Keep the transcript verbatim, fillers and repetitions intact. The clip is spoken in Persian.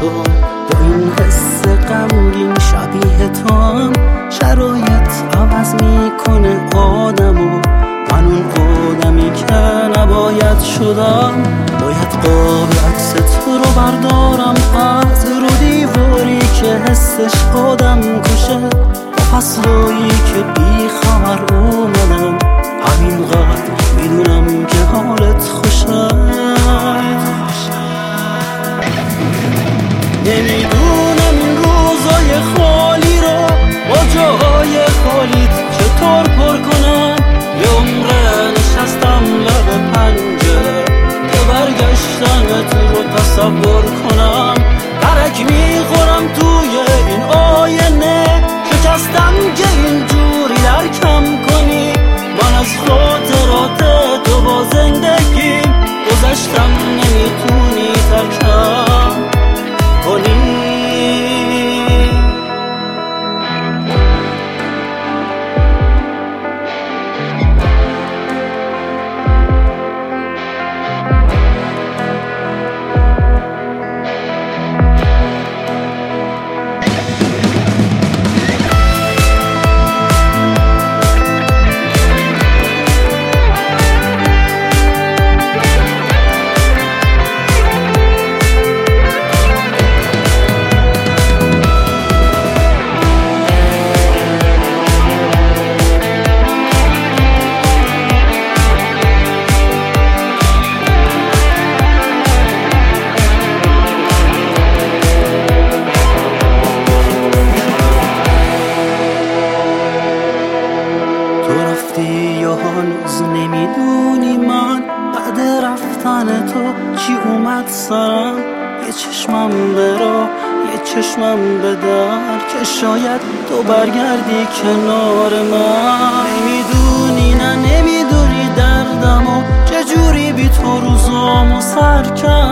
تو، با این حس غمگین شبیه تو هم شرایط عوض میکنه آدمو. من اون آدمی که نباید شدم، باید قاب عکس تو رو بردارم از رو دیواری که حسش آدم کشه. با فصلایی که بی خبر اومدم، همینقدر میدونم که حالت خوشه. نمیدونم این روزای خالی رو با جاهای خالیت چطور پر کنم. یه عمره نشستم لب پنجره که برگشتنت رو تصور کنم. درک میخورم توی این آینه، شکستم که اینجوری درکم کنی. من از خاطرات تو با زندگیم گذشتم، نمیتونی ترکم کنی. یا هنوز نمیدونی من بعد رفتن تو چی اومد سرم؟ یه چشمم به راه، یه چشمم به در، که شاید تو برگردی کنار من. نمیدونی نه نمیدونی دردمو چجوری بی تو روزامو سر کرد.